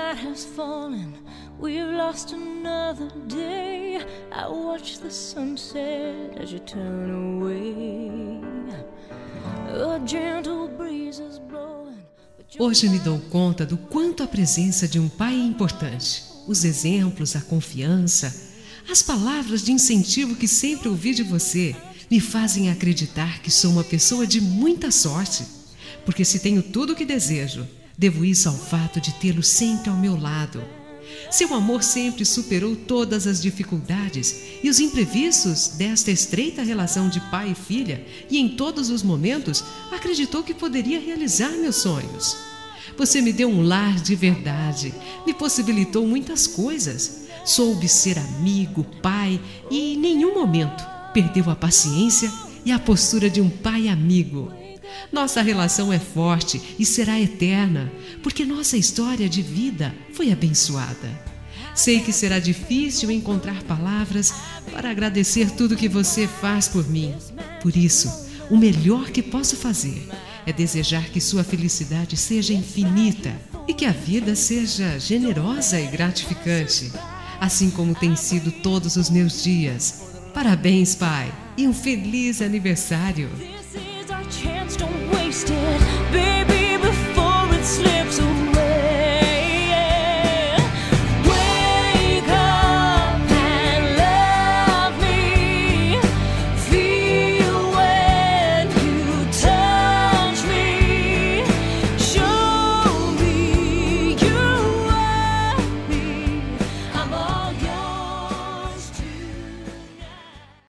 night has fallen, we've lost another day. I watch the sunset as you turn away. A gentle breeze is blowing. Hoje me dou conta do quanto a presença de um pai é importante. Os exemplos, a confiança, as palavras de incentivo que sempre ouvi de você me fazem acreditar que sou uma pessoa de muita sorte. Porque se tenho tudo o que desejo, devo isso ao fato de tê-lo sempre ao meu lado. Seu amor sempre superou todas as dificuldades e os imprevistos desta estreita relação de pai e filha, e em todos os momentos acreditou que poderia realizar meus sonhos. Você me deu um lar de verdade, me possibilitou muitas coisas. Soube ser amigo, pai e em nenhum momento perdeu a paciência e a postura de um pai amigo. Nossa relação é forte e será eterna, porque nossa história de vida foi abençoada. Sei que será difícil encontrar palavras para agradecer tudo que você faz por mim. Por isso, o melhor que posso fazer é desejar que sua felicidade seja infinita e que a vida seja generosa e gratificante, assim como tem sido todos os meus dias. Parabéns, pai, e um feliz aniversário! This is our chance, don't waste it, baby.